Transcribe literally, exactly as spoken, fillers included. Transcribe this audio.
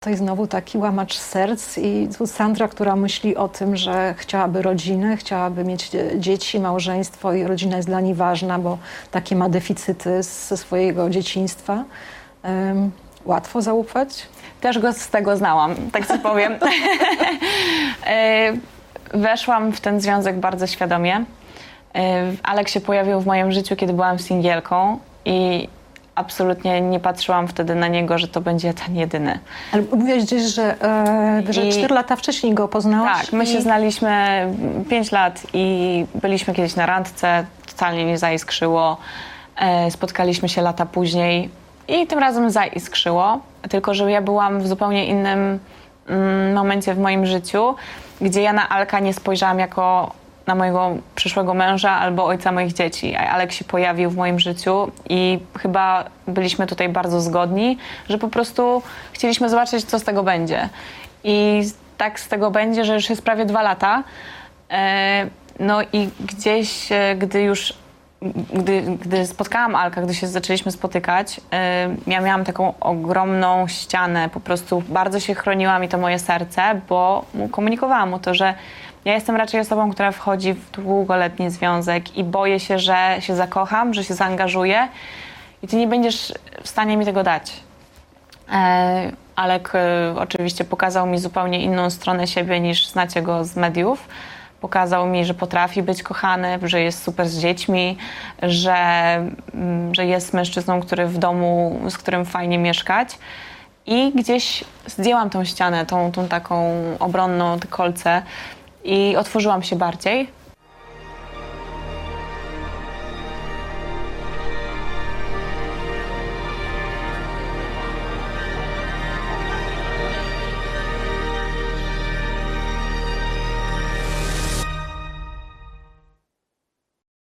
To jest znowu taki łamacz serc i tu Sandra, która myśli o tym, że chciałaby rodziny, chciałaby mieć dzieci, małżeństwo i rodzina jest dla niej ważna, bo takie ma deficyty ze swojego dzieciństwa. Um, łatwo zaufać? Też go z tego znałam, tak ci powiem. Weszłam w ten związek bardzo świadomie. Alek się pojawił w moim życiu, kiedy byłam singielką i absolutnie nie patrzyłam wtedy na niego, że to będzie ten jedyny. Ale mówiłaś gdzieś, że, e, że I... cztery lata wcześniej go poznałaś? Tak, my i... się znaliśmy pięć lat i byliśmy kiedyś na randce, totalnie nie zaiskrzyło. E, spotkaliśmy się lata później i tym razem zaiskrzyło, tylko że ja byłam w zupełnie innym mm, momencie w moim życiu, gdzie ja na Alka nie spojrzałam jako na mojego przyszłego męża albo ojca moich dzieci. Alek się pojawił w moim życiu i chyba byliśmy tutaj bardzo zgodni, że po prostu chcieliśmy zobaczyć, co z tego będzie. I tak z tego będzie, że już jest prawie dwa lata. No i gdzieś, gdy już Gdy, gdy spotkałam Alka, gdy się zaczęliśmy spotykać, ja miałam taką ogromną ścianę, po prostu bardzo się chroniła mi to moje serce, bo komunikowałam mu to, że ja jestem raczej osobą, która wchodzi w długoletni związek i boję się, że się zakocham, że się zaangażuję i ty nie będziesz w stanie mi tego dać. Alek oczywiście pokazał mi zupełnie inną stronę siebie niż znacie go z mediów. Pokazał mi, że potrafi być kochany, że jest super z dziećmi, że, że jest mężczyzną, który w domu, z którym fajnie mieszkać. I gdzieś zdjęłam tą ścianę, tą, tą taką obronną, te kolce i otworzyłam się bardziej.